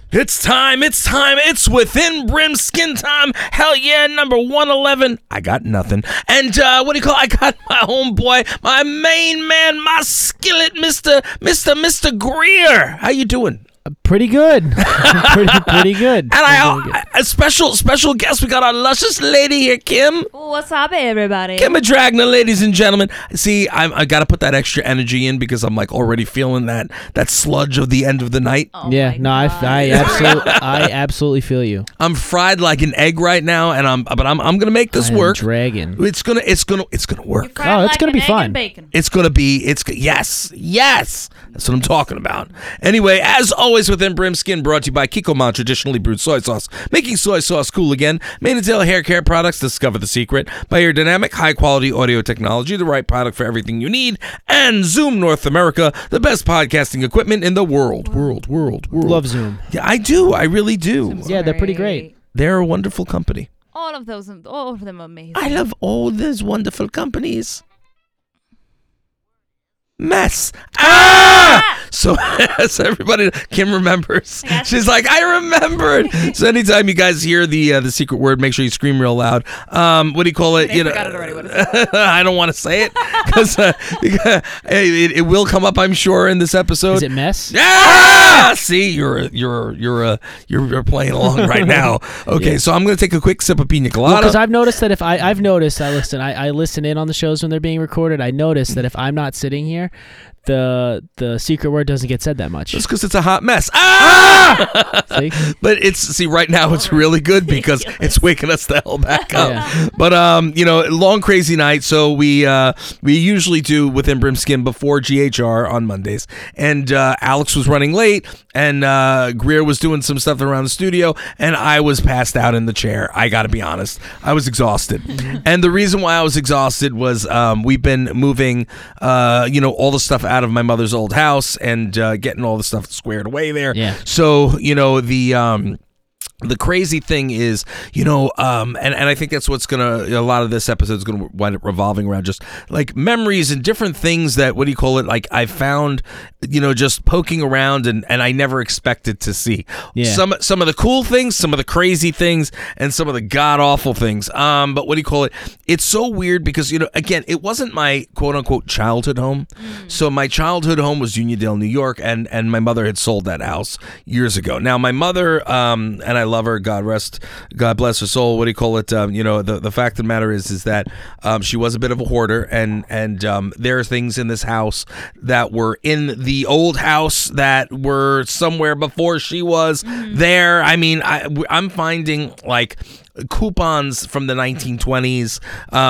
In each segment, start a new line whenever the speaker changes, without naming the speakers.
It's time. It's Within Brimskin time. Hell yeah, number 111. I got nothing. And I got my homeboy, my main man, my skillet, Mr. Greer. How you doing?
Pretty good. pretty good.
And a special guest. We got our luscious lady here, Kim.
What's up, everybody?
Kim Dragna, ladies and gentlemen. See, I got to put that extra energy in because I'm like already feeling that sludge of the end of the night.
Oh
yeah, no, I absolutely feel you.
I'm fried like an egg right now, and I'm gonna make this work.
Dragon.
It's gonna work.
Oh, it's gonna be fun.
Yes. That's what I'm talking about. Anyway, as always, Within Brimskin, brought to you by Kikkoman traditionally brewed soy sauce, making soy sauce cool again. Mane and Tail hair care products, discover the secret. By Aerodynamic, high quality audio technology, the right product for everything you need. And Zoom North America, the best podcasting equipment in the world.
Love Zoom.
Yeah, I do. I really do.
Yeah, they're pretty great.
They're a wonderful company.
All of them amazing.
I love all those wonderful companies. Mess. So everybody, Kim remembers. She's like, I remembered. So anytime you guys hear the secret word, make sure you scream real loud. What do you call it?
I forgot it already. What is it?
I don't want to say it because it will come up, I'm sure, in this episode.
Is it mess?
Yeah. See, you're playing along right now. Okay,
Yeah.
So I'm gonna take a quick sip of pina colada.
Because I've noticed that if I listen in on the shows when they're being recorded. I notice that if I'm not sitting here, the secret word doesn't get said that much.
It's because it's a hot mess.
See?
But right now it's really good because it's waking us the hell back up.
Yeah.
But long crazy night. So we usually do Within Brimskin before GHR on Mondays, and Alex was running late, and Greer was doing some stuff around the studio, and I was passed out in the chair. I got to be honest, I was exhausted, and the reason why I was exhausted was we've been moving all the stuff out of my mother's old house and getting all the stuff squared away there.
Yeah.
So the crazy thing is, and I think that's what's a lot of this episode is gonna wind up revolving around just like memories and different things that like I found, just poking around and I never expected to see.
Yeah.
Some of the cool things, some of the crazy things, and some of the god awful things. But it's so weird because again, it wasn't my quote unquote childhood home. So my childhood home was Uniondale, New York, and my mother had sold that house years ago. Now my mother, and I love her, God bless her soul. The fact of the matter is that she was a bit of a hoarder, and there are things in this house that were in the old house that were somewhere before she was there. I mean, I'm finding like coupons from the 1920s,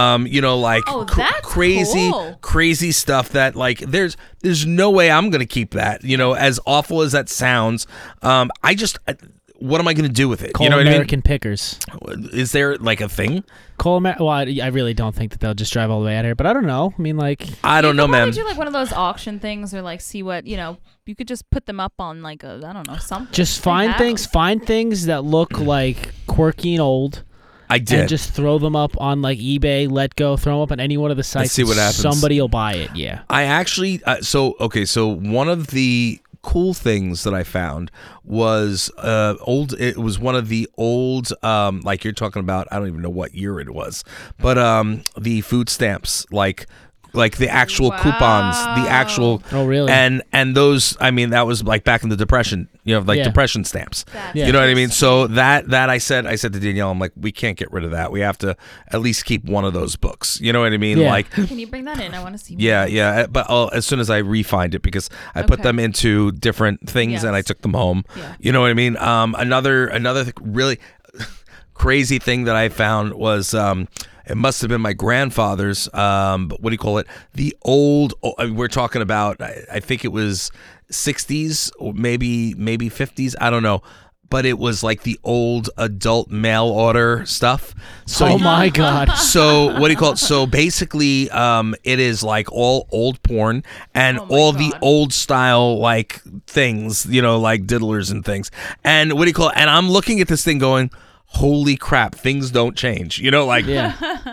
crazy stuff that like there's no way I'm gonna keep that. As awful as that sounds, what am I going to do with it?
Call American Pickers.
Is there like a thing?
Well, I really don't think that they'll just drive all the way out here, but I don't know. I mean, like,
I don't know, man.
You could do like one of those auction things, or like see what you could just put them up on like something.
Just find things that look like quirky and old.
I did.
And just throw them up on like eBay, Letgo, throw them up on any one of the sites.
Let's see what happens.
Somebody will buy it. Yeah.
I actually. So one of the cool things that I found was old. It was one of the old, like you're talking about. I don't even know what year it was, but the food stamps, like the actual coupons, the actual.
Oh, really?
And those, I mean, that was like back in the Depression, Depression stamps.
Yeah.
You know what I mean? So that I said to Danielle, I'm like, we can't get rid of that. We have to at least keep one of those books. You know what I mean?
Yeah.
Like,
can you bring that in? I want to see.
Yeah. But as soon as I refined it, because I put them into different things and I took them home.
Yeah.
You know what I mean? Another really crazy thing that I found was. It must have been my grandfather's, the old, we're talking about, I think it was 60s or maybe 50s, I don't know. But it was like the old adult mail order stuff. So
my God.
So So basically, it is like all old porn and all the old style like things, like diddlers and things. And and I'm looking at this thing going, holy crap, things don't change.
Yeah.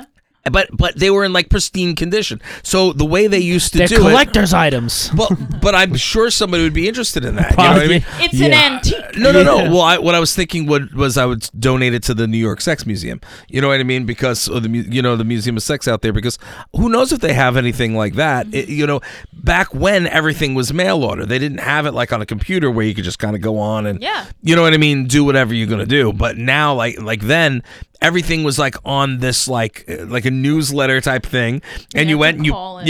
but they were in like pristine condition. So the way they used to
They're
do
collector's items.
but I'm sure somebody would be interested in that. You know what I mean?
It's an antique.
No. Well, what I was thinking was I would donate it to the New York Sex Museum. You know what I mean? Because the Museum of Sex out there. Because who knows if they have anything like that? Back when everything was mail order, they didn't have it like on a computer where you could just kind of go on and you know what I mean, do whatever you're gonna do. But now, like then, everything was like on this like a newsletter type thing, and you went and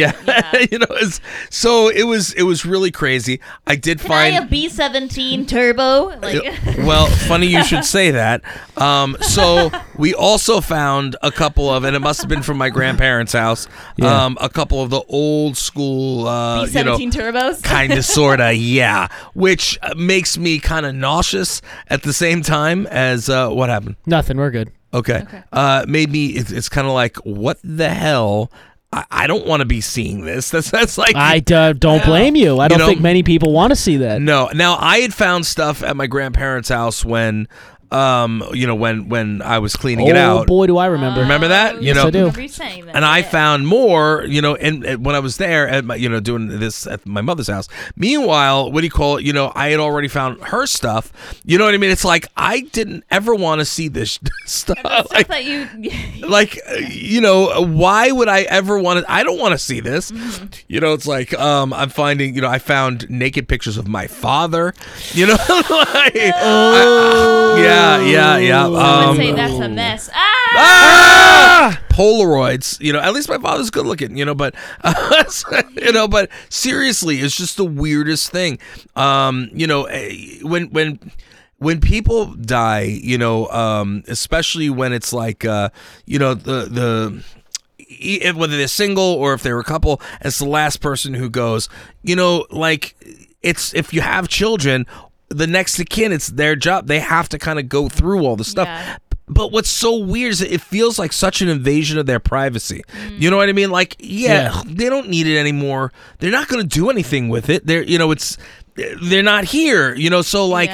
so it was really crazy. I did find
a B-17 turbo.
Well, funny you should say that. So we also found a couple of, and it must have been from my grandparents' house. A couple of the old school
B-17 turbos,
kind of, sorta, which makes me kind of nauseous at the same time as what happened.
Nothing. We're good.
Okay. Made me. It's kind of like, what the hell? I don't want to be seeing this. That's like,
I don't blame you. I don't think many people want to see that.
No. Now, I had found stuff at my grandparents' house when when I was cleaning it out.
Oh boy, do I remember.
Remember that?
Yes, I do.
And I found more, and when I was there at my, doing this at my mother's house. Meanwhile, what do you call it? I had already found her stuff. You know what I mean? It's like, I didn't ever want to see this stuff.
Stuff that you
why would I ever want to? I don't want to see this. Mm-hmm. It's like, I'm finding, I found naked pictures of my father.
I would say that's a mess.
Polaroids. At least my father's good looking. But but seriously, it's just the weirdest thing. When people die, especially when it's like whether they're single or if they're a couple, it's the last person who goes. It's if you have children. The next of kin, it's their job. They have to kind of go through all the stuff. Yeah. But what's so weird is it feels like such an invasion of their privacy. You know what I mean? Like, they don't need it anymore. They're not going to do anything with it. They're not here. So like,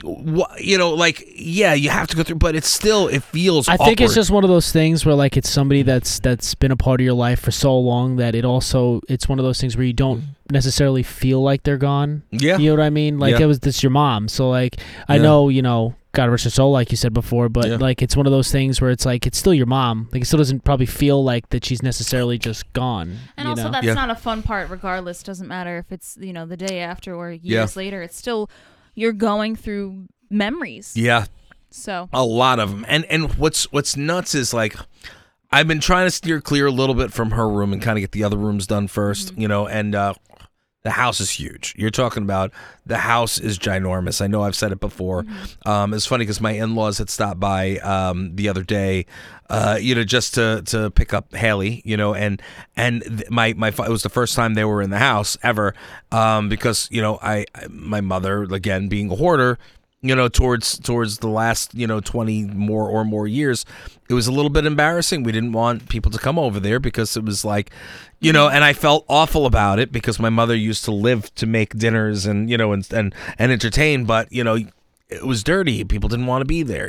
you have to go through, but it feels.
I think it's just one of those things where like it's somebody that's been a part of your life for so long that it's one of those things where you don't necessarily feel like they're gone. Yeah, you know what I mean? Like it's your mom. So like I know God rest her soul, like you said before, but like it's one of those things where it's like it's still your mom. Like it still doesn't probably feel like that she's necessarily just gone.
And also that's not a fun part. Regardless, doesn't matter if it's the day after or years later. It's still you're going through memories. Yeah. So
a lot of them, and what's nuts is like I've been trying to steer clear a little bit from her room and kind of get the other rooms done first, and. The house is huge. You're talking about the house is ginormous. I know I've said it before. Mm-hmm. It's funny because my in-laws had stopped by the other day, just to pick up Haley, and it was the first time they were in the house ever, because my mother, again being a hoarder, towards the last 20 more years, it was a little bit embarrassing. We didn't want people to come over there because it was like, and I felt awful about it because my mother used to live to make dinners and and entertain, but it was dirty. People didn't want to be there,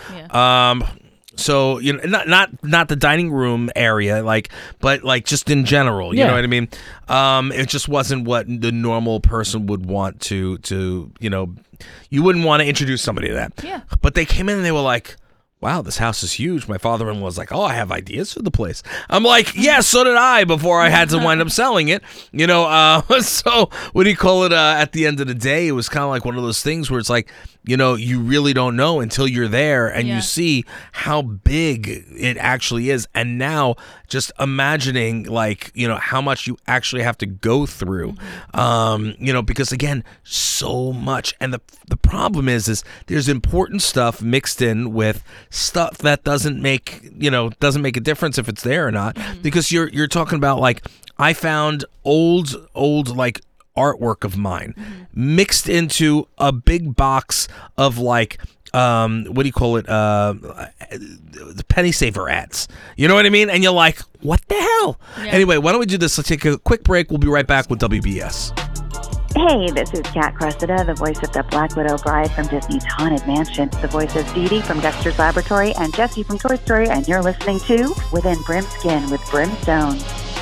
So not the dining room area, but just in general, you know what I mean. It just wasn't what the normal person would want to you wouldn't want to introduce somebody to that. Yeah. But they came in and they were like, wow, this house is huge. My father-in-law was like, oh, I have ideas for the place. I'm like, yeah, so did I before I had to wind up selling it. So what do you call it? At the end of the day, it was kind of like one of those things where it's like, you really don't know until you're there and you see how big it actually is. And now just imagining how much you actually have to go through, because again, so much. And the problem is there's important stuff mixed in with stuff that doesn't make a difference if it's there or not, because you're talking about like I found old artwork of mine mixed into a big box of what do you call it, the penny saver ads, you know what I mean? And you're like, what the hell? Anyway, why don't we do this? Let's take a quick break. We'll be right back with WBS.
Hey, this is Kat Cressida, the voice of the Black Widow Bride from Disney's Haunted Mansion, the voice of Dee Dee from Dexter's Laboratory, and Jessie from Toy Story, and you're listening to Within Brim's Skin with Brimstone.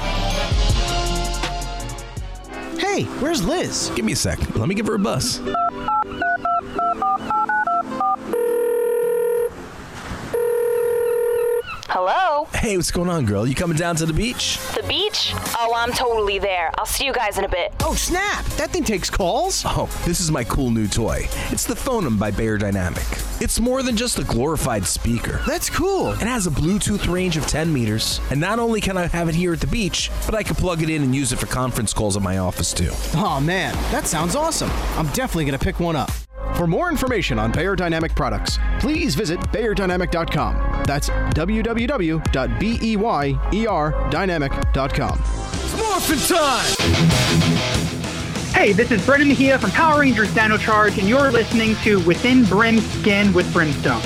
Hey, where's Liz?
Give me a sec. Let me give her a buzz.
Hello?
Hey, what's going on, girl? You coming down to the beach?
The beach? Oh, I'm totally there. I'll see you guys in a bit.
Oh, snap! That thing takes calls?
Oh, this is my cool new toy. It's the Phonem by Beyerdynamic. It's more than just a glorified speaker.
That's cool.
It has a Bluetooth range of 10 meters, and not only can I have it here at the beach, but I can plug it in and use it for conference calls at my office, too.
Oh, man, that sounds awesome. I'm definitely going to pick one up. For more information on Beyerdynamic products, please visit Beyerdynamic.com. That's www.beyerdynamic.com.
It's morphin' time!
Hey, this is Brendan Mejia from Power Rangers Dino Charge, and you're listening to Within Brim's Skin with Brimstone.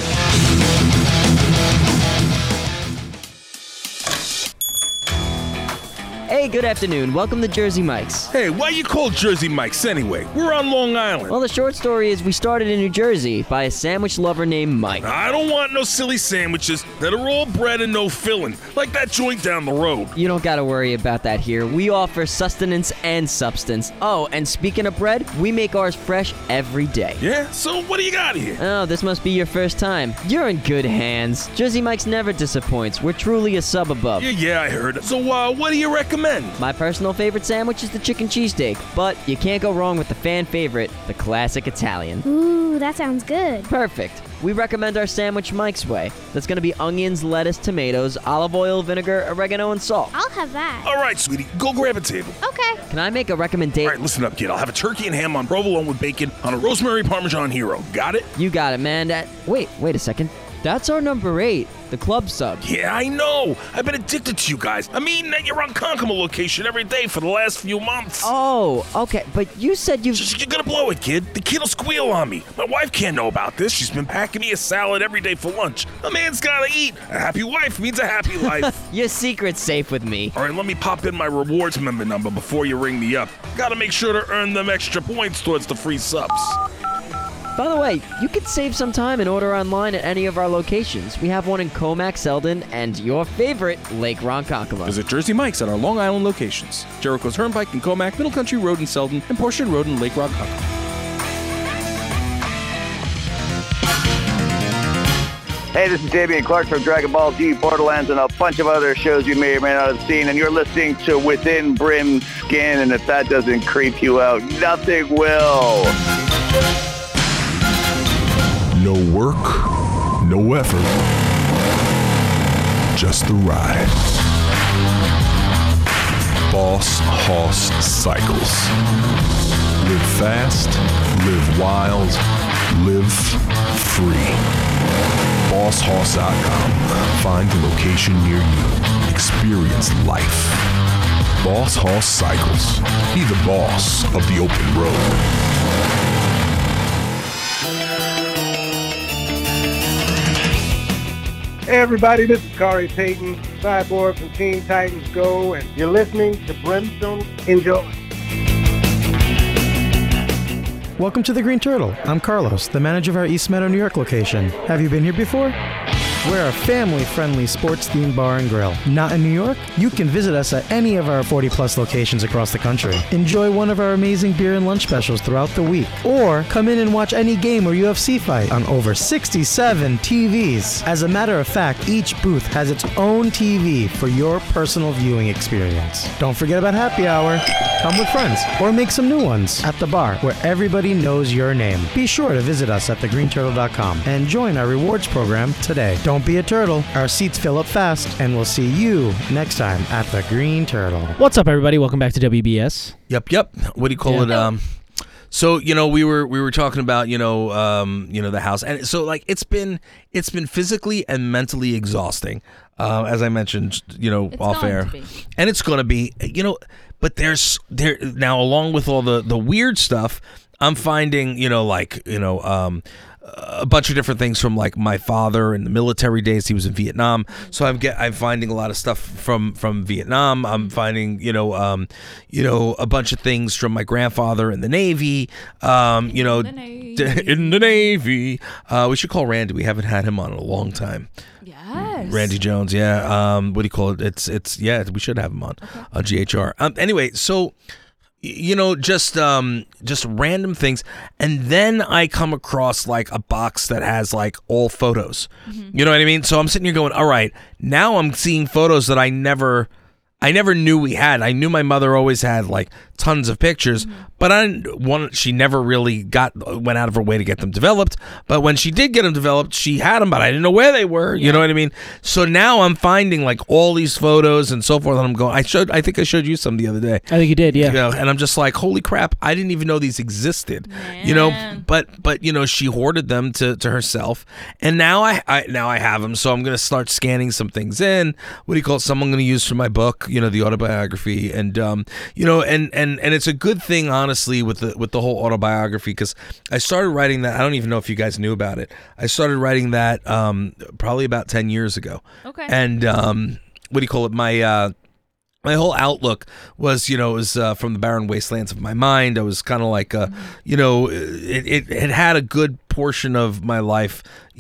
Hey, good afternoon. Welcome to Jersey Mike's.
Hey, why you call Jersey Mike's anyway? We're on Long Island.
Well, the short story is we started in New Jersey by a sandwich lover named Mike.
I don't want no silly sandwiches that are all bread and no filling, like that joint down the road.
You don't gotta worry about that here. We offer sustenance and substance. Oh, and speaking of bread, we make ours fresh every day.
Yeah? So what do you got here?
Oh, this must be your first time. You're in good hands. Jersey Mike's never disappoints. We're truly a sub above.
Yeah, I heard. So, what do you recommend?
My personal favorite sandwich is the chicken cheesesteak, but you can't go wrong with the fan favorite, the classic Italian.
Ooh, that sounds good.
Perfect. We recommend our sandwich Mike's way. That's going to be onions, lettuce, tomatoes, olive oil, vinegar, oregano, and salt.
I'll have that.
All right, sweetie, go grab a table.
Okay.
Can I make a recommendation?
All right, listen up, kid. I'll have a turkey and ham on provolone with bacon on a rosemary parmesan hero. Got it?
You got it, man. Wait a second. That's our number 8, the club sub.
Yeah, I know. I've been addicted to you guys. I'm eating at your Ronkonkoma location every day for the last few months.
Oh, okay. But you said you're
gonna blow it, kid. The kid'll squeal on me. My wife can't know about this. She's been packing me a salad every day for lunch. A man's gotta eat. A happy wife means a happy life.
Your secret's safe with me.
All right, let me pop in my rewards member number before you ring me up. Gotta make sure to earn them extra points towards the free subs.
By the way, you could save some time and order online at any of our locations. We have one in Comac, Selden, and your favorite, Lake Ronkonkoma.
Visit Jersey Mike's at our Long Island locations. Jericho's Turnpike in Comac, Middle Country Road in Selden, and Portion Road in Lake Ronkonkoma.
Hey, this is Damian Clark from Dragon Ball Z, Borderlands, and a bunch of other shows you may or may not have seen, and you're listening to Within Brim's Skin, and if that doesn't creep you out, nothing will.
No work, no effort, just the ride. Boss Hoss Cycles. Live fast, live wild, live free. BossHoss.com. Find a location near you. Experience life. Boss Hoss Cycles. Be the boss of the open road.
Hey everybody, this is Kari Payton, Cyborg from Teen Titans Go, and you're listening to Brimstone. Enjoy.
Welcome to the Green Turtle. I'm Carlos, the manager of our East Meadow, New York location. Have you been here before? We're a family-friendly sports-themed bar and grill. Not in New York? You can visit us at any of our 40-plus locations across the country. Enjoy one of our amazing beer and lunch specials throughout the week. Or come in and watch any game or UFC fight on over 67 TVs. As a matter of fact, each booth has its own TV for your personal viewing experience. Don't forget about happy hour. Come with friends or make some new ones at the bar where everybody knows your name. Be sure to visit us at thegreenturtle.com and join our rewards program today. Don't be a turtle. Our seats fill up fast, and we'll see you next time at the Green Turtle.
What's up, everybody? Welcome back to WBS.
Yep. What do you call it? So we were talking about the house, and so like it's been physically and mentally exhausting, as I mentioned, off air, and it's going to be, but there's now, along with all the weird stuff, I'm finding a bunch of different things from like my father in the military days. He was in Vietnam, so I'm finding a lot of stuff from Vietnam. I'm finding a bunch of things from my grandfather in the Navy. In the Navy. We should call Randy. We haven't had him on in a long time.
Yes.
Randy Jones. Yeah. What do you call it? It's we should have him on GHR. Anyway, so. Just random things, and then I come across like a box that has like all photos. You know what I mean? So I'm sitting here going, all right, now I'm seeing photos that I never knew we had. I knew my mother always had like tons of pictures, but she never really went out of her way to get them developed. But when she did get them developed, she had them, but I didn't know where they were. You know what I mean? So now I'm finding like all these photos and so forth, and I'm going, I think I showed you some the other day.
I think you did, yeah.
And I'm just like, holy crap, I didn't even know these existed.
Man.
But she hoarded them to herself, and now I have them. So I'm gonna start scanning some things in. What do you call it? Some I'm gonna use for my book, the autobiography, and and it's a good thing, honestly, with the whole autobiography, because I started writing that. I don't even know if you guys knew about it. I started writing that probably about 10 years ago.
Okay.
And what do you call it? My whole outlook was, it was from the barren wastelands of my mind. I was kind of like, it had a good portion of my life,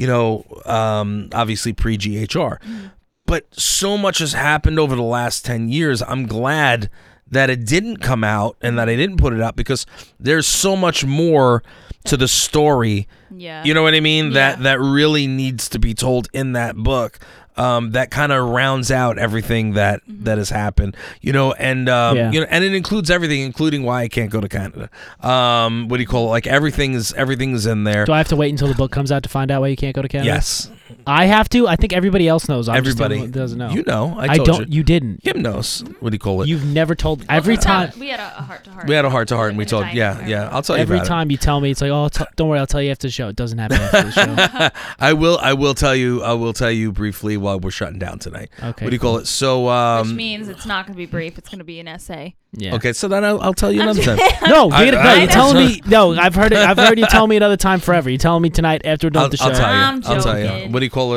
obviously pre-GHR. But so much has happened over the last 10 years. I'm glad that it didn't come out and that I didn't put it out, because there's so much more to the story.
Yeah.
You know what I mean? Yeah. That really needs to be told in that book. That kind of rounds out everything that has happened, and and it includes everything, including why I can't go to Canada. What do you call it? Like everything is in there.
Do I have to wait until the book comes out to find out why you can't go to Canada?
Yes.
I have to. I think everybody else knows.
Everybody
doesn't know.
You know.
I don't. You didn't.
Him knows. What do you call it?
You've never told. Every time
we had a heart-to-heart.
We had a heart-to-heart, and we told. Yeah. I'll tell you
every
about
time you tell me, it's like, oh, don't worry, I'll tell you after the show. It doesn't happen after the show.
I will tell you. I will tell you briefly while we're shutting down tonight.
Okay.
What do you call it? So.
Which means it's not going to be brief. It's going to be an essay.
Yeah.
Okay, so then I'll tell you another time.
No, you're telling me. No, I've heard it. I've heard you tell me another time forever. You're telling me tonight after we're done with the show.
I'll tell you. What do you call it?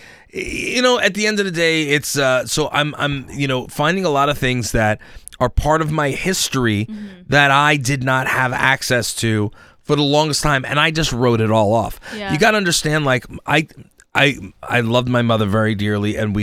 At the end of the day, it's so I'm finding a lot of things that are part of my history that I did not have access to for the longest time, and I just wrote it all off.
Yeah.
You got to understand, like I loved my mother very dearly, and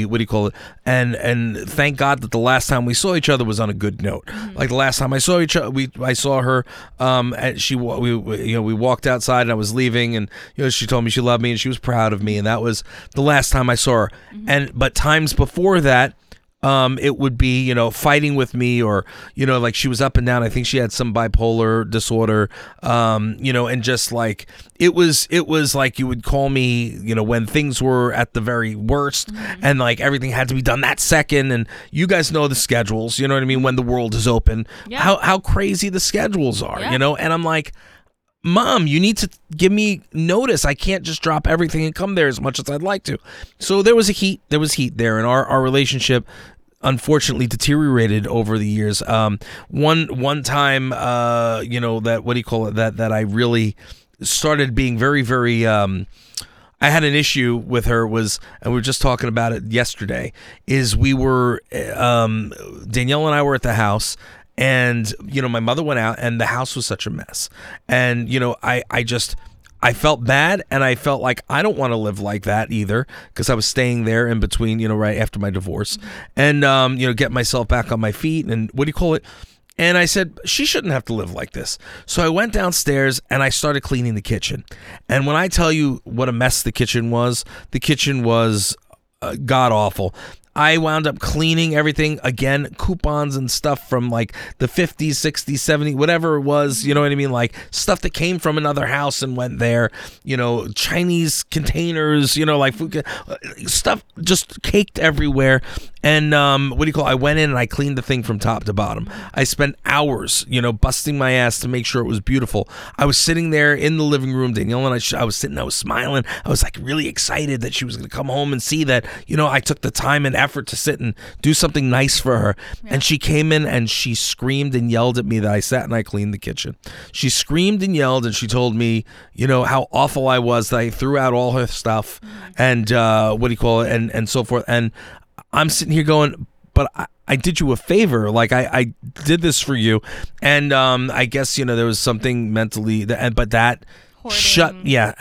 and thank God that the last time we saw each other was on a good note. Like the last time I saw I saw her, and we walked outside, and I was leaving, and she told me she loved me and she was proud of me, and that was the last time I saw her. But times before that, it would be, fighting with me, or, like she was up and down. I think she had some bipolar disorder, and just like, it was like you would call me, when things were at the very worst, and like everything had to be done that second. And you guys know the schedules, you know what I mean? When the world is open, how crazy the schedules are, and I'm like, Mom, you need to give me notice. I can't just drop everything and come there as much as I'd like to. So there was heat there, and our relationship unfortunately deteriorated over the years. One time, that, what do you call it? That I really started being very, very. I had an issue with her and we were just talking about it yesterday. Is we were Danielle and I were at the house. And, my mother went out and the house was such a mess. And, I felt bad, and I felt like I don't want to live like that either, because I was staying there in between, right after my divorce, and, get myself back on my feet, and what do you call it? And I said, she shouldn't have to live like this. So I went downstairs and I started cleaning the kitchen. And when I tell you what a mess the kitchen was god awful. I wound up cleaning everything again, coupons and stuff from like the 50s, 60s, 70s, whatever it was, you know what I mean? Like stuff that came from another house and went there, Chinese containers, like food, stuff just caked everywhere. And I went in and I cleaned the thing from top to bottom. I spent hours, busting my ass to make sure it was beautiful. I was sitting there in the living room, Danielle and I was sitting, I was smiling. I was like really excited that she was going to come home and see that, I took the time and effort to sit and do something nice for her. Yeah. And she came in and she screamed and yelled at me that I sat and I cleaned the kitchen. She screamed and yelled and she told me, how awful I was, that I threw out all her stuff and and so forth. And I'm sitting here going, but I did you a favor. Like I did this for you. And I guess, there was something mentally but that shut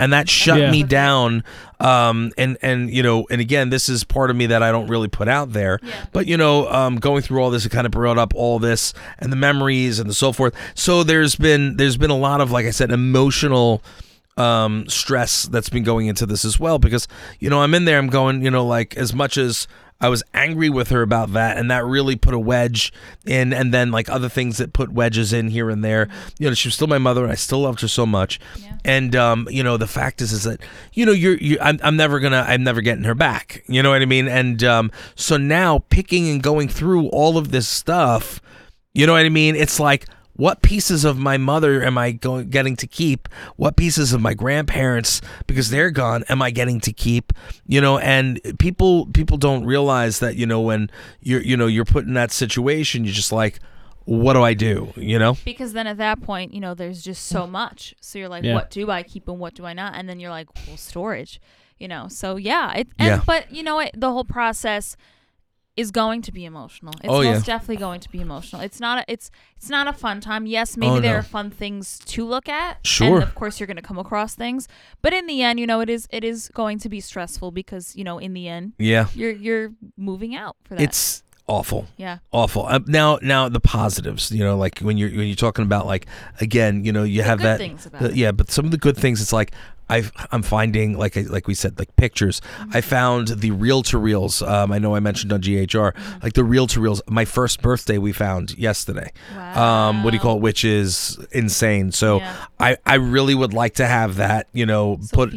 me down. And again, this is part of me that I don't really put out there, but going through all this, it kind of brought up all this and the memories and the so forth. So there's been a lot of, like I said, emotional stress that's been going into this as well, because I'm in there, I'm going, like, as much as I was angry with her about that, and that really put a wedge in, and then like other things that put wedges in here and there. She was still my mother, and I still loved her so much. Yeah. And the fact is that I'm never getting her back. You know what I mean? And so now picking and going through all of this stuff, you know what I mean? It's like, what pieces of my mother am I getting to keep? What pieces of my grandparents, because they're gone, am I getting to keep? And people don't realize that, when you're put in that situation, you're just like, what do I do?
Because then at that point, there's just so much. So you're like, what do I keep and what do I not? And then you're like, well, storage, So but the whole process is going to be emotional. It's most definitely going to be emotional. It's not a fun time. Yes, maybe there are fun things to look at.
Sure.
And of course you're going to come across things, but in the end, it is going to be stressful because, in the end, you're moving out for that. It's
awful.
Yeah.
Awful. Now the positives, like when you're talking about, like, again, you have that
things about it.
But some of the good things, it's like I'm finding, like we said, like pictures. Mm-hmm. I found the reel-to-reels. I know I mentioned on GHR, like the reel-to-reels. My first birthday we found yesterday.
Wow.
Which is insane. So I really would like to have that, put,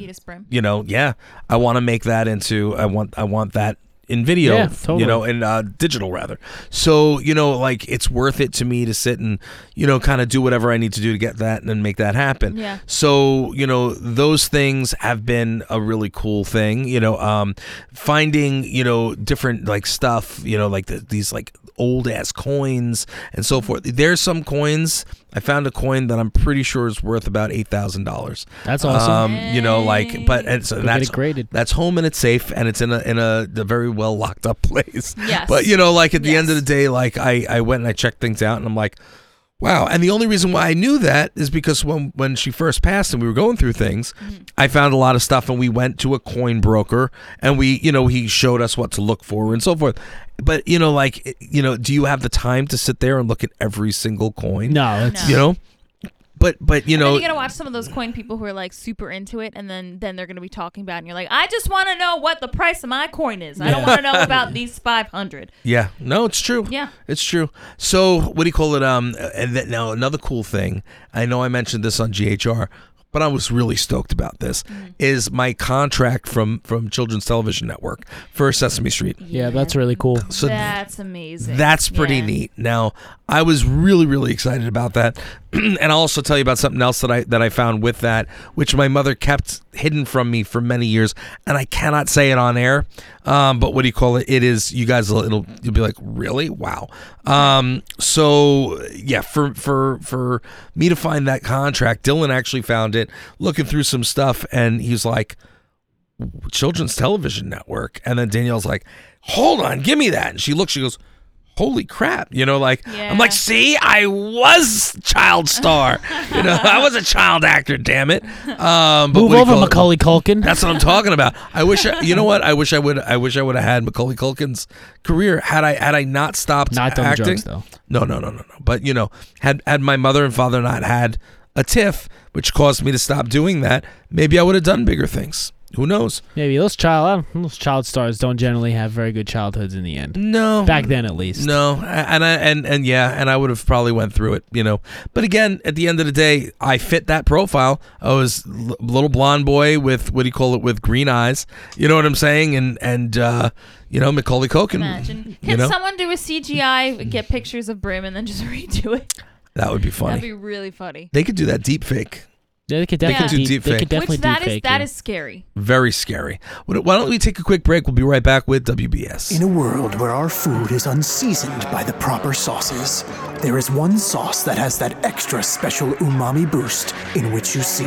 I want to make that into, I want that in video,
totally.
In digital rather. So, like, it's worth it to me to sit and, kind of do whatever I need to do to get that and then make that happen.
Yeah.
So, those things have been a really cool thing, finding, different, like, stuff, like these, like, old ass coins and so forth. There's some coins. I found a coin that I'm pretty sure is worth about $8,000.
That's awesome.
But that's
graded.
That's home and it's safe and it's in a very well locked up place.
Yes.
But at the end of the day, like I went and I checked things out and I'm like, wow. And the only reason why I knew that is because when she first passed and we were going through things, I found a lot of stuff and we went to a coin broker and he showed us what to look for and so forth. But, do you have the time to sit there and look at every single coin?
No.
But
then you gotta watch some of those coin people who are like super into it, and then they're gonna be talking about it, and you're like, I just want to know what the price of my coin is. I don't want to know about these 500.
Yeah, no, it's true.
Yeah,
it's true. So now another cool thing. I know I mentioned this on GHR, but I was really stoked about this, is my contract from Children's Television Network for Sesame Street.
Yeah, that's really cool.
So that's amazing.
That's pretty neat. Now, I was really, really excited about that. And I'll also tell you about something else that I found with that, which my mother kept hidden from me for many years, and I cannot say it on air. But it is, you guys, you'll be like, really? Wow. So yeah, for me to find that contract, Dylan actually found it looking through some stuff, and he's like, Children's Television Network. And then Danielle's like, hold on, give me that. And she goes, holy crap, I'm like, see, I was child star, I was a child actor, damn it.
Move over, Macaulay Culkin.
That's what I'm talking about. I wish I wish I would have had Macaulay Culkin's career had I not stopped acting.
Not done drugs, though.
No. But had my mother and father not had a tiff, which caused me to stop doing that, maybe I would have done bigger things. Who knows?
Maybe those child stars don't generally have very good childhoods in the end.
No,
back then at least.
No, and I would have probably went through it, But again, at the end of the day, I fit that profile. I was a little blonde boy with with green eyes. You know what I'm saying? And Macaulay Culkin.
Imagine. Can someone do a CGI, get pictures of Brim, and then just redo it?
That would be funny.
That'd be really funny.
They could do that deep fake.
Yeah, they could definitely
do deep fake.
That is scary.
Very scary. Why don't we take a quick break? We'll be right back with WBS.
In a world where our food is unseasoned by the proper sauces, there is one sauce that has that extra special umami boost in which you seek.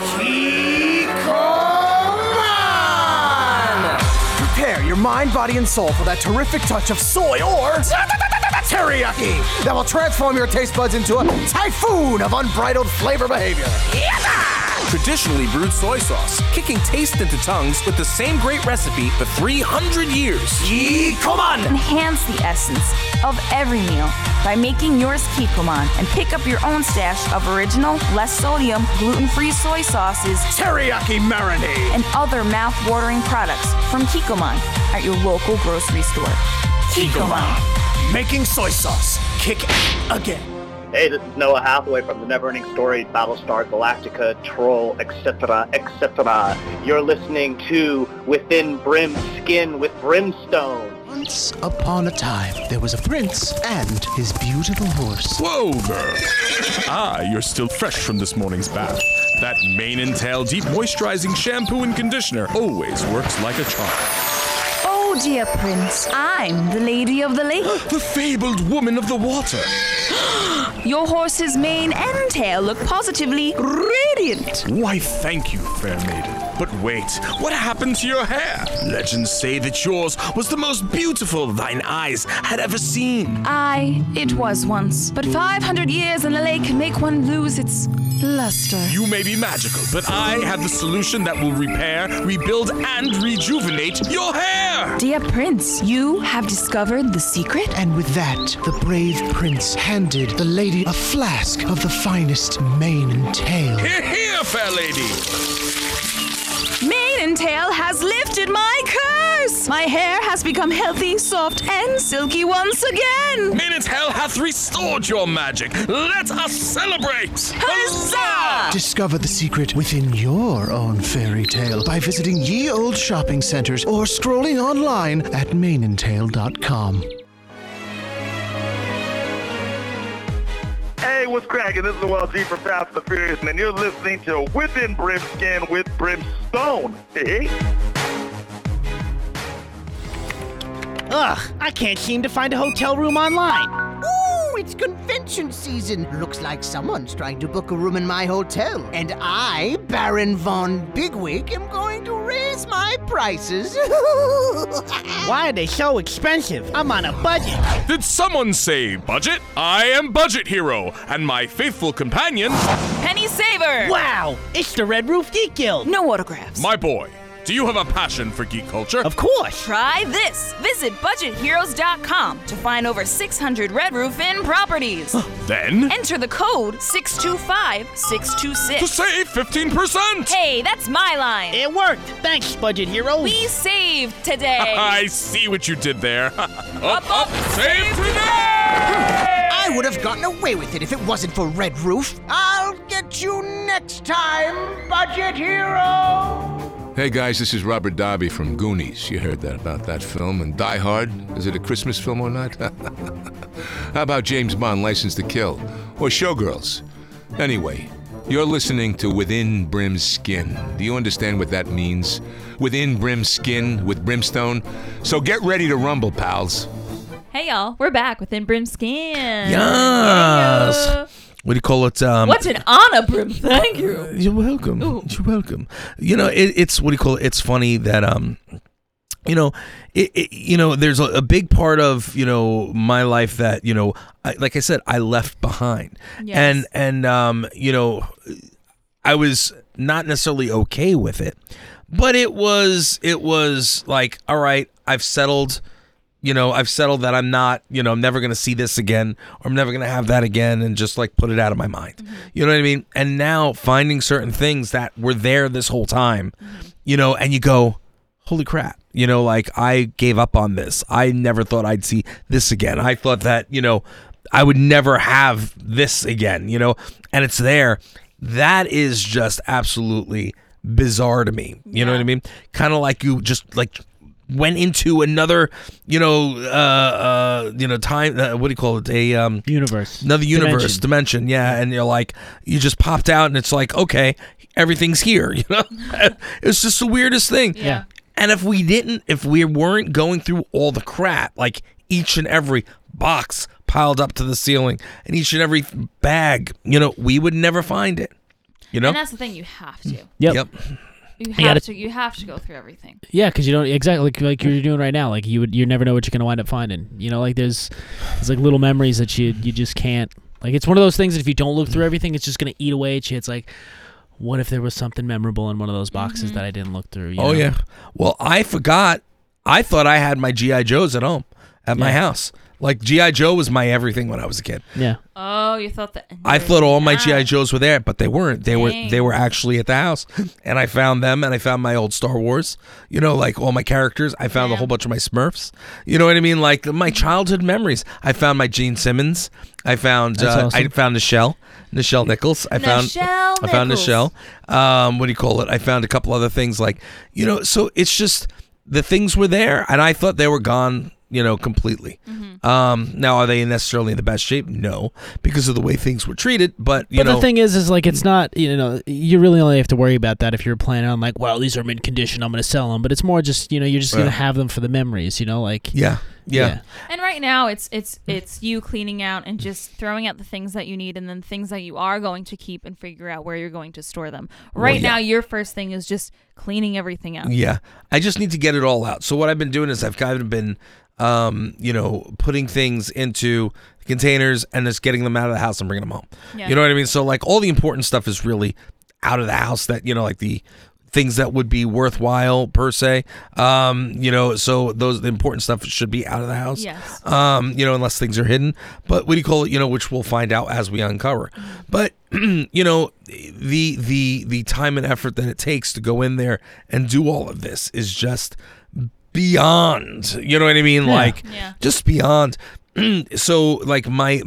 Prepare your mind, body, and soul for that terrific touch of soy or teriyaki that will transform your taste buds into a typhoon of unbridled flavor behavior.
Traditionally brewed soy sauce, kicking taste into tongues with the same great recipe for 300 years.
Kikkoman!
Enhance the essence of every meal by making yours Kikkoman and pick up your own stash of original, less sodium, gluten-free soy sauces,
teriyaki marinade,
and other mouth-watering products from Kikkoman at your local grocery store.
Kikkoman. Making soy sauce. Kick again.
Hey, this is Noah Hathaway from the Neverending Story, Battlestar Galactica, Troll, etc., etc. You're listening to Within Brim's Skin with Brimstone.
Once upon a time, there was a prince and his beautiful horse.
Whoa, girl. You're still fresh from this morning's bath. That mane and tail deep moisturizing shampoo and conditioner always works like a charm.
Oh, dear prince, I'm the lady of the lake.
The fabled woman of the water.
Your horse's mane and tail look positively radiant.
Why, thank you, fair maiden. But wait, what happened to your hair? Legends say that yours was the most beautiful thine eyes had ever seen.
It was once. But 500 years in the lake can make one lose its luster.
You may be magical, but I have the solution that will repair, rebuild, and rejuvenate your hair!
Dear prince, you have discovered the secret?
And with that, the brave prince handed the lady a flask of the finest mane and tail.
Hear, hear, fair lady!
Mane and tail has lifted my curse! My hair has become healthy, soft, and silky once again!
Mane and tail hath restored your magic! Let us celebrate!
Huzzah!
Discover the secret within your own fairy tale by visiting ye old shopping centers or scrolling online at maneandtail.com.
Hey, what's cracking? This is the Well G from Fast and the Furious, and you're listening to Within Brim's Skin with Brimstone. Hey.
Ugh, I can't seem to find a hotel room online.
Ooh, it's convention season. Looks like someone's trying to book a room in my hotel. And I, Baron Von Bigwig, am going to raise my prices.
Why are they so expensive? I'm on a budget.
Did someone say budget? I am Budget Hero, and my faithful companion...
Penny Saver!
Wow, it's the Red Roof Geek Guild.
No autographs.
My boy, do you have a passion for geek culture?
Of course.
Try this. Visit budgetheroes.com to find over 600 Red Roof Inn properties.
Then?
Enter the code 625-626.
To save 15%!
Hey, that's my line.
It worked. Thanks, Budget Heroes.
We saved today.
I see what you did there. up, save today!
I would have gotten away with it if it wasn't for Red Roof. I'll get you next time, Budget Hero!
Hey guys, this is Robert Darby from Goonies. You heard that about that film. And Die Hard, is it a Christmas film or not? How about James Bond, License to Kill? Or Showgirls? Anyway, you're listening to Within Brim's Skin. Do you understand what that means? Within Brim's Skin with Brimstone? So get ready to rumble, pals.
Hey y'all, we're back within Brim's Skin.
Yes. What do you call it?
What's an honor, Brim? Thank you.
You're welcome. Ooh. You're welcome. It's what do you call it? It's funny that there's a big part of my life that like I said, I left behind.
Yes.
And I was not necessarily okay with it, but it was like, all right, I've settled. I've settled that I'm not, I'm never going to see this again, or I'm never going to have that again, and just like put it out of my mind. You know what I mean? And now finding certain things that were there this whole time, and you go, holy crap, like I gave up on this. I never thought I'd see this again. I thought that, I would never have this again, and it's there. That is just absolutely bizarre to me. You know what I mean? Kind of like you just like went into another, time. What do you call it? A
universe.
Another universe, dimension. Yeah, and you're like, you just popped out, and it's like, okay, everything's here. It's just the weirdest thing.
Yeah.
And if we weren't going through all the crap, like each and every box piled up to the ceiling, and each and every bag, we would never find it. And
that's the thing, you have to.
Yep.
You have to go through everything.
Yeah, because you don't exactly like you're doing right now. Like you never know what you're gonna wind up finding. Like there's like little memories that you just can't. Like it's one of those things that if you don't look through everything, it's just gonna eat away at you. It's like, what if there was something memorable in one of those boxes that I didn't look through?
Yeah. Well, I forgot. I thought I had my G.I. Joes at home, at my house. Like G.I. Joe was my everything when I was a kid.
Yeah.
Oh, you thought that?
I thought all my G.I. Joes were there, but they weren't. They were actually at the house, and I found them, and I found my old Star Wars. Like all my characters. I found a whole bunch of my Smurfs. You know what I mean? Like my childhood memories. I found my Gene Simmons. I found
awesome.
I found Nichelle Nichols. I found Nichelle. What do you call it? I found a couple other things like So it's just the things were there, and I thought they were gone. Completely. Now, are they necessarily in the best shape? No, because of the way things were treated. But
the thing is like it's not. You really only have to worry about that if you're planning on like, well, these are mint condition, I'm going to sell them. But it's more just you're just going to have them for the memories. Like
yeah.
And right now, it's you cleaning out and just throwing out the things that you need, and then things that you are going to keep and figure out where you're going to store them. Right now, your first thing is just cleaning everything out.
Yeah, I just need to get it all out. So what I've been doing is I've kind of been putting things into containers and just getting them out of the house and bringing them home. Yeah. You know what I mean? So like all the important stuff is really out of the house that, like the things that would be worthwhile per se. So the important stuff should be out of the house.
Yes.
Unless things are hidden. But what do you call it? Which we'll find out as we uncover. But the time and effort that it takes to go in there and do all of this is just beyond, you know what I mean? Like, just beyond. So, like, my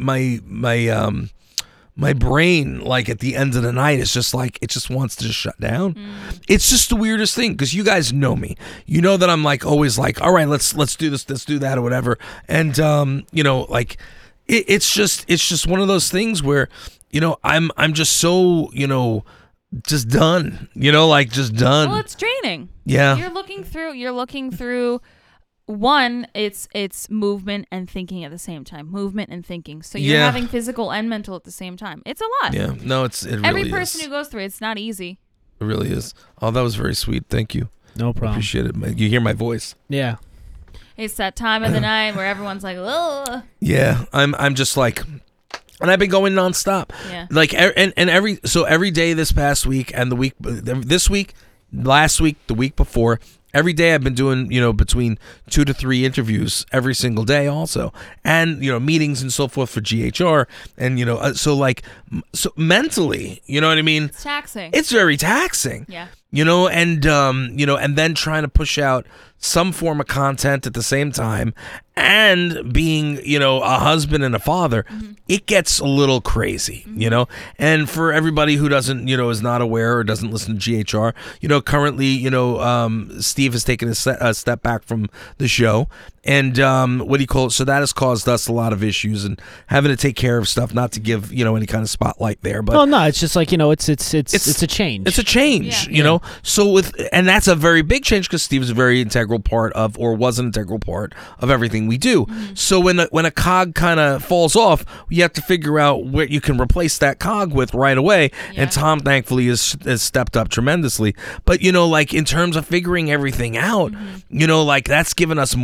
brain, like, at the end of the night, is just like, it just wants to just shut down. It's just the weirdest thing, because you guys know me. You know that I'm, like, always like, all right, let's do this, let's do that, or whatever. And, like, it's just one of those things where, I'm just so, just done, just done.
Well, it's draining.
Yeah.
You're looking through one, it's movement and thinking at the same time. Movement and thinking. So you're having physical and mental at the same time. It's a lot.
Yeah. No, it really
Every person who goes through it's not easy.
It really is. Oh, that was very sweet. Thank you.
No problem.
I appreciate it. You hear my voice.
Yeah.
It's that time of the night where everyone's like, "Oh."
Yeah. I'm just like, and I've been going nonstop.
Yeah.
Like every day this past week and this week, last week, the week before, every day I've been doing, between 2 to 3 interviews every single day also. And, meetings and so forth for GHR. And, so mentally, you know what I mean?
It's taxing.
It's very taxing.
Yeah.
And then trying to push out some form of content at the same time, and being, a husband and a father, it gets a little crazy, And for everybody who doesn't, is not aware or doesn't listen to GHR, currently, Steve has taken a step back from the show, and what do you call it? So that has caused us a lot of issues and having to take care of stuff, not to give, any kind of spotlight there. But
no, it's just like, it's a change.
It's a change, know. So and that's a very big change, because Steve's a very integral part of, or was an integral part of everything we do. So when a cog kind of falls off, you have to figure out what you can replace that cog with right away. And Tom, thankfully, has stepped up tremendously. But in terms of figuring everything out, that's given us more work.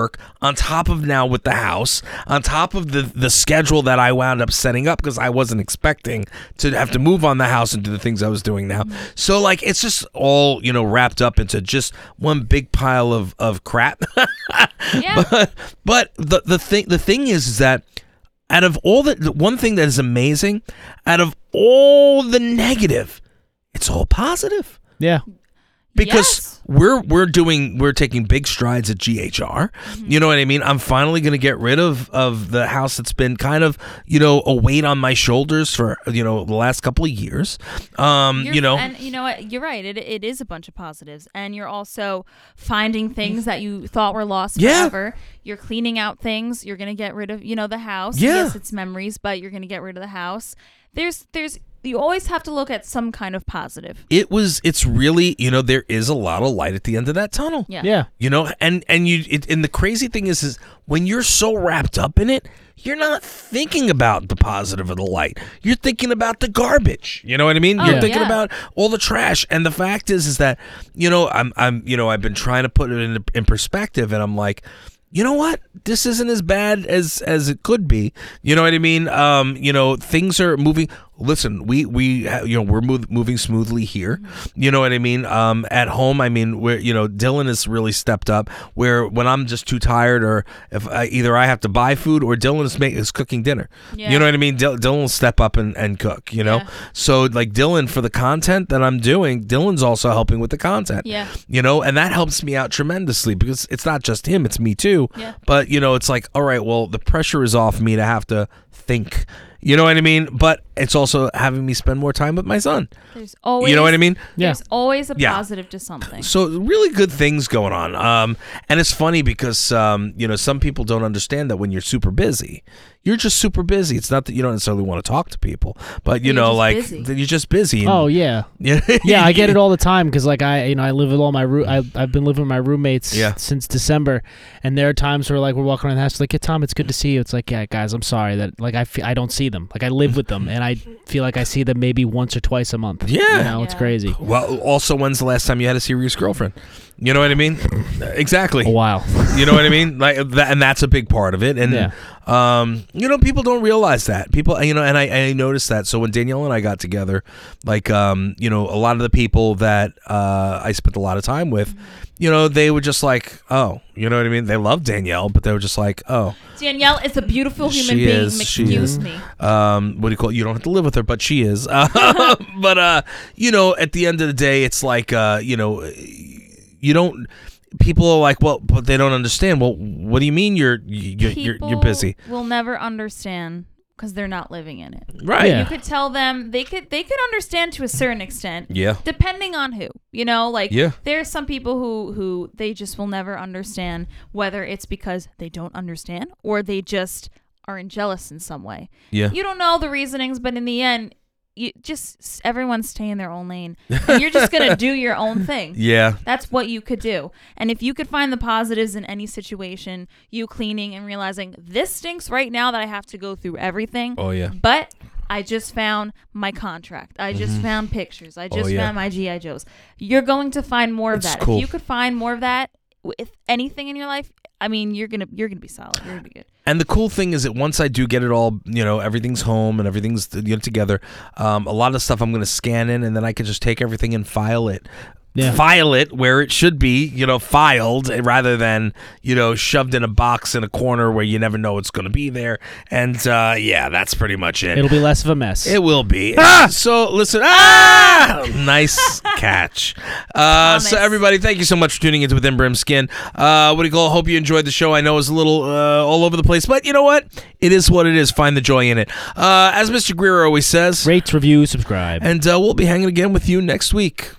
work, on top of now with the house, on top of the schedule that I wound up setting up because I wasn't expecting to have to move on the house and do the things I was doing now. So like it's just all, you know, wrapped up into just one big pile of crap. But the thing is that out of all the one thing that is amazing, out of all the negative, it's all positive.
Yeah.
Because we're taking big strides at GHR. You know what I mean? I'm finally going to get rid of the house that's been kind of, you know, a weight on my shoulders for, you know, the last couple of years. You know.
And you know what? You're right. It is a bunch of positives. And you're also finding things that you thought were lost forever. You're cleaning out things. You're going to get rid of, you know, the house.
Yeah.
Yes, it's memories, but you're going to get rid of the house. You always have to look at some kind of positive.
It's really, you know, there is a lot of light at the end of that tunnel.
Yeah.
You know, and the crazy thing is when you're so wrapped up in it, you're not thinking about the positive of the light. You're thinking about the garbage. You know what I mean? You're thinking about all the trash. And the fact is that, you know, I've been trying to put it in perspective, and I'm like, you know what? This isn't as bad as it could be. You know what I mean? You know, things are moving. Listen, we're moving smoothly here. You know what I mean? At home, I mean, Dylan has really stepped up. Where when I'm just too tired, or if either I have to buy food or Dylan is cooking dinner. Yeah. You know what I mean? Dylan will step up and cook. You know, so like Dylan, for the content that I'm doing, Dylan's also helping with the content.
Yeah.
You know, and that helps me out tremendously because it's not just him; it's me too.
Yeah.
But you know, it's like, all right, well, the pressure is off me to have to think. You know what I mean? But it's also having me spend more time with my son.
There's always,
you know what I mean?
There's always a positive to something.
So really good things going on. And it's funny because, you know, some people don't understand that when you're super busy, you're just super busy. It's not that you don't necessarily want to talk to people, but you know, like you're just busy.
Oh yeah, yeah. I get it all the time because like I live with all my I've been living with my roommates since December, and there are times where like we're walking around the house like, hey, Tom, it's good to see you. It's like, yeah, guys, I'm sorry that like I don't see them. Like I live with them, and I feel like I see them maybe once or twice a month.
Yeah,
you know, it's crazy.
Well, also, when's the last time you had a serious girlfriend? You know what I mean? Exactly.
A while.
You know what I mean? Like that, and that's a big part of it. And you know, people don't realize that. People, you know, and I noticed that. So when Danielle and I got together, like, you know, a lot of the people that I spent a lot of time with, you know, they were just like, oh, you know what I mean? They love Danielle, but they were just like, oh,
Danielle is a beautiful human being. Excuse me.
What do you call it? You don't have to live with her, but she is. But you know, at the end of the day, it's like, you know, you don't. People are like, well, but they don't understand. Well, what do you mean you're busy?
Will never understand because they're not living in it.
Right.
You could tell them they could understand to a certain extent.
Yeah.
Depending on who, you know, like there are some people who they just will never understand, whether it's because they don't understand or they just are jealous in some way.
Yeah.
You don't know the reasonings, but in the end, you just everyone stay in their own lane, and you're just gonna do your own thing.
Yeah,
that's what you could do. And if you could find the positives in any situation, you cleaning and realizing this stinks right now that I have to go through everything.
Oh yeah,
but I just found my contract. I just found pictures. I just found my G.I. Joes. You're going to find more of that.
Cool.
If you could find more of that with anything in your life, I mean, you're gonna be solid. You're gonna be good.
And the cool thing is that once I do get it all, you know, everything's home and everything's together, a lot of stuff I'm going to scan in, and then I can just take everything and file it. Yeah. File it where it should be, you know, filed, rather than, you know, shoved in a box in a corner where you never know it's going to be there. And yeah, that's pretty much it.
It'll be less of a mess.
It will be. So listen. Nice catch. So everybody, thank you so much for tuning into Within Brim Skin. What do you call? Hope you enjoyed the show. I know it was a little all over the place, but you know what? It is what it is. Find the joy in it. As Mr. Greer always says,
rate, review, subscribe,
and we'll be hanging again with you next week.